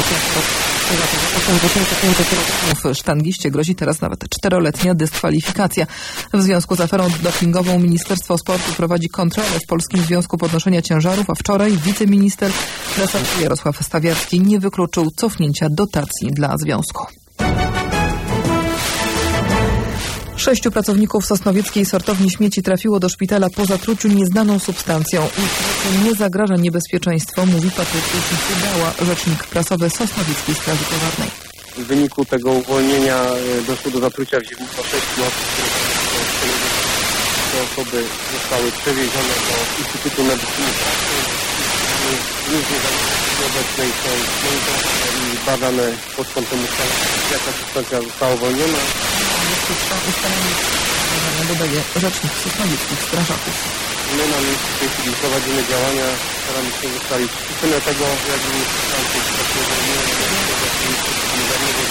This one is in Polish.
kg sztangiście grozi teraz nawet 4-letnia dyskwalifikacja. W związku z aferą dopingową Ministerstwo Sportu prowadzi kontrolę w Polskim Związku Podnoszenia Ciężarów, a wczoraj wiceminister resortu Jarosław Stawiarski nie wykluczył cofnięcia dotacji dla związku. 6 pracowników sosnowieckiej sortowni śmieci trafiło do szpitala po zatruciu nieznaną substancją. Ich pracy nie zagraża niebezpieczeństwo, mówi Patrycja Dała, rzecznik prasowy Sosnowieckiej Straży Pożarnej. W wyniku tego uwolnienia doszło do zatrucia wziewnictwa 6 osób, te osoby zostały przewiezione do Instytutu Medycyny Pracy. Różnie obecnej są i badane pod kątem ustalenia, jaka substancja została uwolniona. Dodaje rzecznik sosnowieckich strażaków. My na miejscu w tej chwili prowadzimy działania, staramy się ustalić przyczynę tego, jak substancje, które się uwolniły,